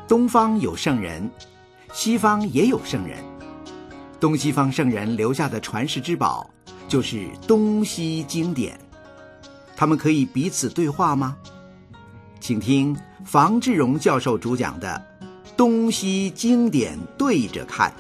东方有圣人，西方也有圣人。东西方圣人留下的传世之宝，就是东西经典。他们可以彼此对话吗？请听房志荣教授主讲的《东西经典对着看》。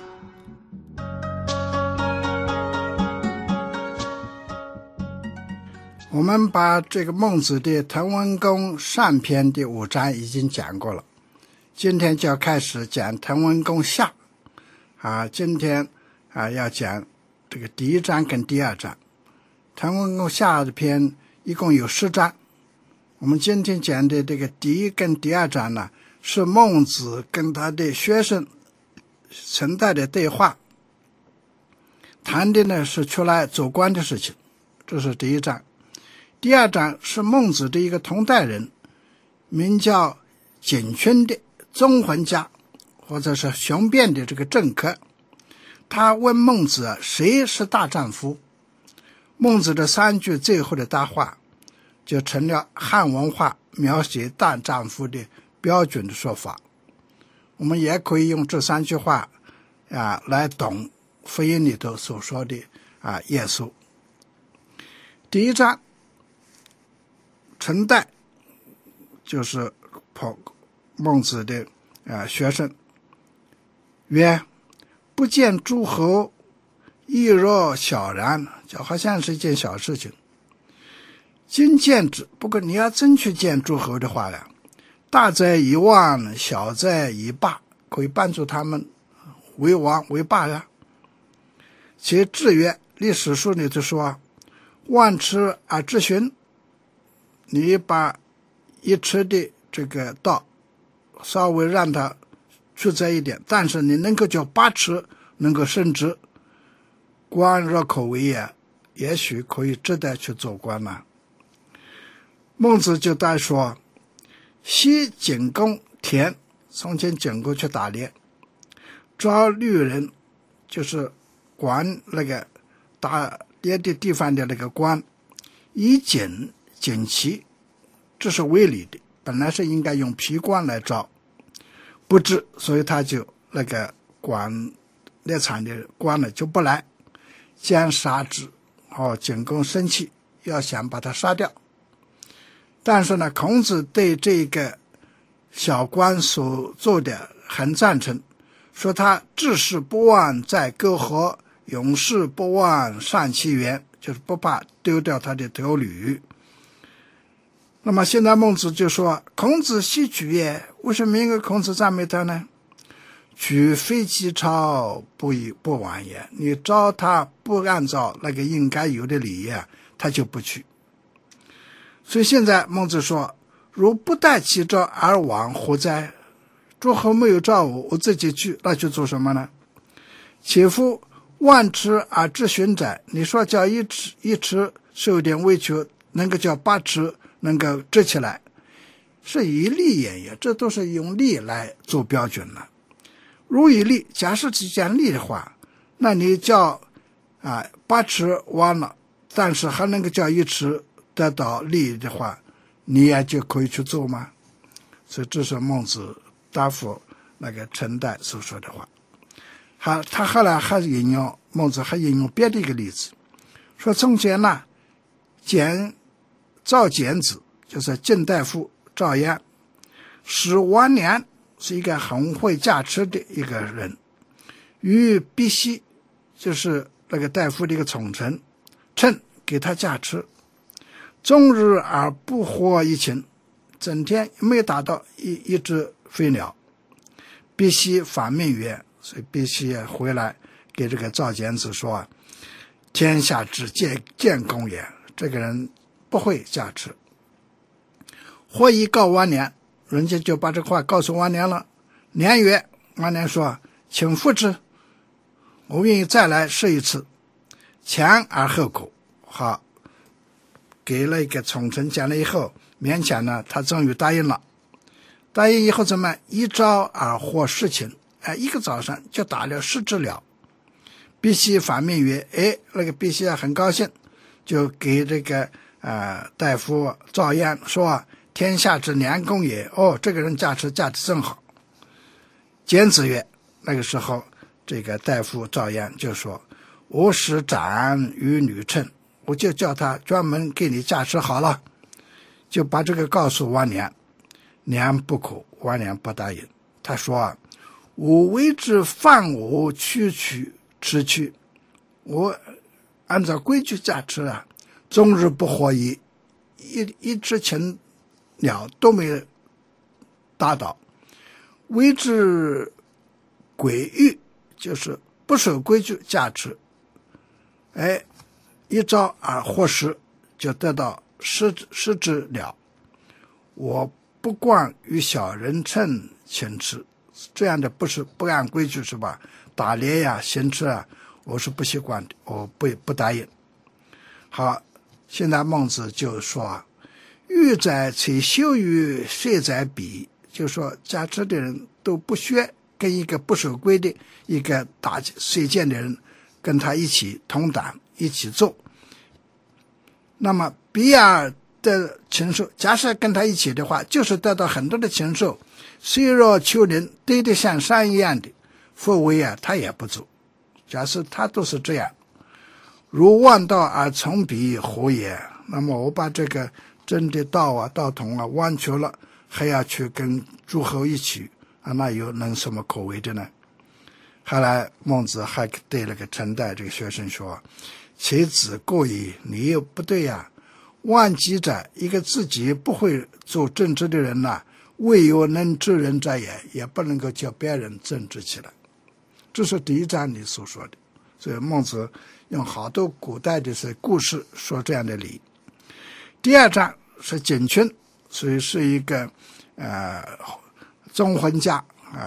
我们把这个孟子的《滕文公上篇》第5章已经讲过了，今天就要开始讲《滕文公下》今天要讲这个第1章跟第2章。《滕文公下》的篇一共有10章，我们今天讲的这个第1跟第2章呢，是孟子跟他的学生陈代的对话，谈的呢是出来做官的事情，这是第1章。第2章是孟子的一个同代人，名叫景勋的纵横家，或者是雄辩的这个政客。他问孟子谁是大丈夫？孟子的3句最后的答话就成了汉文化描写大丈夫的标准的说法。我们也可以用这3句话来懂福音里头所说的耶稣。第1章，陈代就是孟子的学生，曰：不见诸侯，亦若小然，就好像是一件小事情。今见之，不过你要真去见诸侯的话呀，大则以王，小则以霸，可以帮助他们为王为霸呀。其志曰，历史书里头说，万尺而之循，你把一尺的这个道稍微让它曲折一点，但是你能够叫8尺能够升职，官若可为也，也许可以值得去做官了。孟子就答说，昔景公田，从前景公去打猎，招律人，就是管那个打猎的地方的那个官，以锦旗，这是违礼的，本来是应该用皮冠来招，不知，所以他就那个管猎场的官呢就不来，将杀之。景公生气，要想把他杀掉。但是呢，孔子对这个小官所做的很赞成，说他志士不忘在沟壑，勇士不忘上其源，就是不怕丢掉他的头颅。那么现在孟子就说，孔子奚举也？为什么应该孔子赞美他呢？举非其超，不往也。你招他不按照那个应该有的礼仪他就不去。所以现在孟子说，如不待其招而往，何哉？诸侯没有召我，我自己去，那去做什么呢？且夫万尺而之循者，你说叫一尺受点委屈，能够叫8尺能够直起来，是以力也，这都是用力来做标准了。如以力，假设是讲力的话，那你叫8尺弯了，但是还能够叫1尺得到力的话，你也就可以去做吗？所以这是孟子答复那个陈代所说的话。他后来还孟子还引用别的一个例子，说从前呢，赵简子就是晋大夫赵燕，使王良是一个很会驾车的一个人，与赑奚就是那个大夫的一个宠臣，趁给他驾车，终日而不获一禽，整天没有打到一只飞鸟。赑奚反命曰，所以赑奚回来给这个赵简子说，天下之见公也，这个人不会驾车。或以告王良，人家就把这话告诉王良了。良曰，王良说，请复之，我愿意再来试一次，强而后苦。好，给了一个宠臣讲了以后，勉强呢他终于答应了。答应以后怎么一朝而获10禽，一个早上就打了10只鸟。赑奚反命曰，那个赑奚很高兴，就给这个大夫赵燕说，天下之良公也，这个人驾车驾得真好。 简子曰，那个时候这个大夫赵燕就说，我使长与女称，我就叫他专门给你驾车好了，就把这个告诉王娘。娘不可，王娘不答应。他说，我为之放我去吃去，我按照规矩驾车啊，终日不获一只禽鸟都没打倒，为之诡欲，就是不守规矩驾车，一招而获食，就得到失之了。我不惯与小人称前吃，这样的不按规矩是吧？打猎呀、行吃啊，我是不习惯的，我不答应。好，现在孟子就说，欲哉虽羞于谁哉比，就说驾车的人都不学跟一个不守规的一个打射箭的人跟他一起同党一起做，那么比尔的禽兽，假设跟他一起的话，就是得到很多的禽兽，虽若丘陵堆得像山一样的，复为啊他也不做。假设他都是这样，如弯道而从彼何也？那么我把这个真的道统啊弯曲了，还要去跟诸侯一起啊，那有能什么可为的呢？后来孟子还对那个陈代这个学生说，其子过矣，你又不对呀。忘记者，一个自己不会做政治的人呐，未有能治人者也不能够叫别人政治起来。这是第一章里所说的。所以孟子用好多古代的故事说这样的理。第二章是景群，所以是一个宗婚家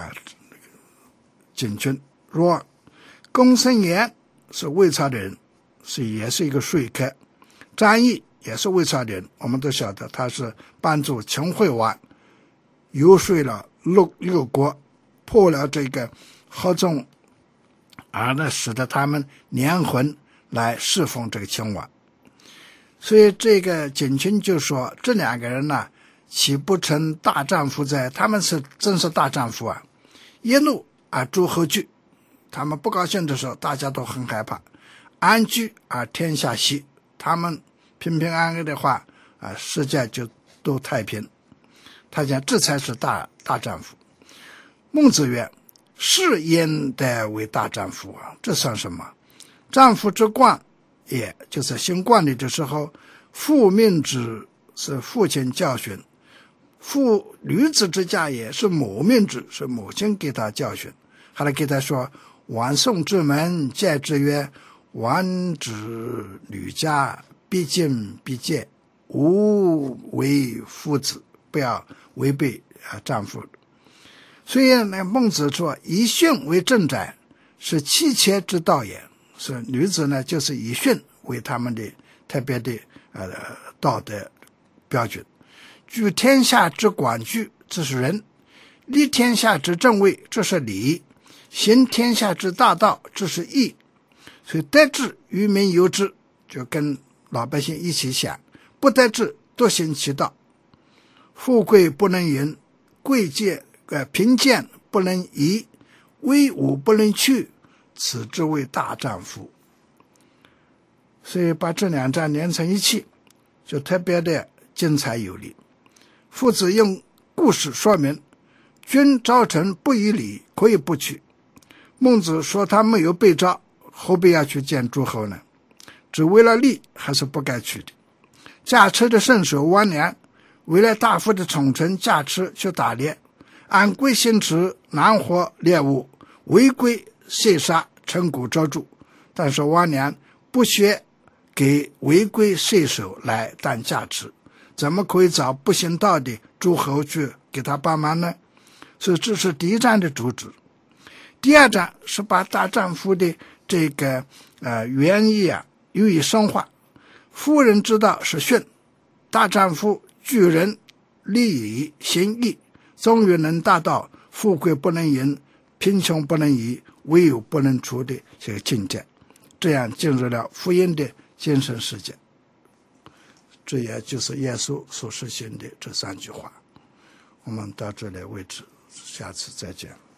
景群。若公孙衍是魏朝的人，也是一个说客。张翼也是魏朝的人，我们都晓得他是帮助秦惠王游说了六国，破了这个合纵，而呢使得他们联婚来侍奉这个秦王。所以这个景群就说，这两个人呢，岂不成大丈夫哉？他们真是大丈夫啊！一怒而诸侯惧，他们不高兴的时候，大家都很害怕；安居而天下息，他们平平安安的话啊，世界就都太平。他讲这才是大丈夫。孟子曰：是焉得为大丈夫啊？这算什么？丈夫之冠，也就是行冠礼的时候，父命之是父亲教训，女子之嫁也是母命之，是母亲给他教训。后来给他说，晚送之门，戒之曰，晚之女家，必敬必戒，无为夫子，不要违背丈夫。所以呢，孟子说，以训为正者，是妻妾之道也。是女子呢，就是以训为他们的特别的道德标准。居天下之广居，这是仁；立天下之正位，这是礼；行天下之大道，这是义。所以得志于民由之，就跟老百姓一起想；不得志，独行其道。富贵不能淫，贫贱不能移，威武不能屈，此之谓大丈夫。所以把这两章连成一气，就特别的精彩有力。夫子用故事说明，君招臣不以礼，可以不去。孟子说他没有被召，何必要去见诸侯呢？只为了利，还是不该去的。驾车的圣手王良，为了大夫的宠臣驾车去打猎，按规行持，难获猎物，违规射杀，成骨折柱。但是王良不学给违规射手来当驾车，怎么可以找不行道的诸侯去给他帮忙呢？所以这是第一章的主旨。第二章是把大丈夫的这个原意啊予以深化。夫人之道是训，大丈夫居人，立礼行义，终于能达到富贵不能淫，贫穷不能移，唯有不能除的这个境界，这样进入了福音的精神世界。这也就是耶稣所实行的这3句话。我们到这里为止，下次再见。